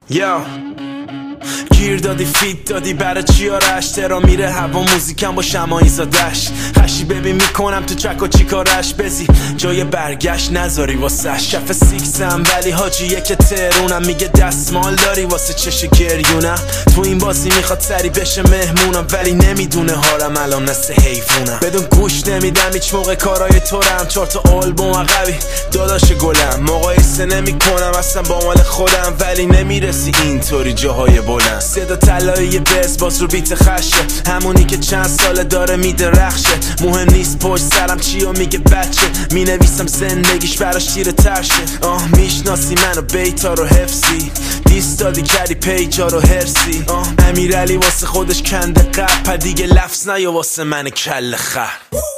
یا گیر دادی فیت دادی برای چیارش ترا میره هوا موزیکم با شمایی زادش خشی ببین میکنم تو چک و چیکارش بزی جای برگشت نذاری واسه شف سیکسم ولی حاجیه که ترونم میگه دستمال داری واسه چش گریونم تو این بازی میخواد سری بشه مهمونم ولی نمیدونه هارم الان مثل حیوونم بدون گوش نمیدم هیچ موقع کارای تورم 4 تا آلبوم عقبی داداش گلم مقایسه نمی کنم اصلا با مال خودم ولی نمیرسی اینطوری جاهای بلند صدا طلایی بز باز رو بیت خشه همونی که چند ساله داره میدرخشه مهم نیست پشت سرم چی و میگه بچه مینویسم زندگیش براش تیر ترشه میشناسی منو بیتا رو حفظی دیستادی کردی پیجا رو هرسی امیرعلی واسه خودش کنده قب دیگه لفظ نیا واسه من کل خر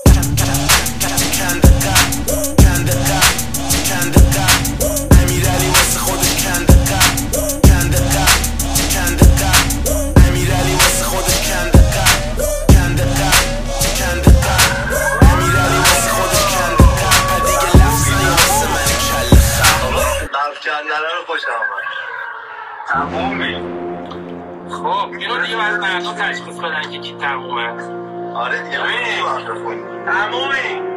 تمومی. خب اینو دیگه باید مردم تشخیص بدن که کی تمومه. آره دیگه تمومی.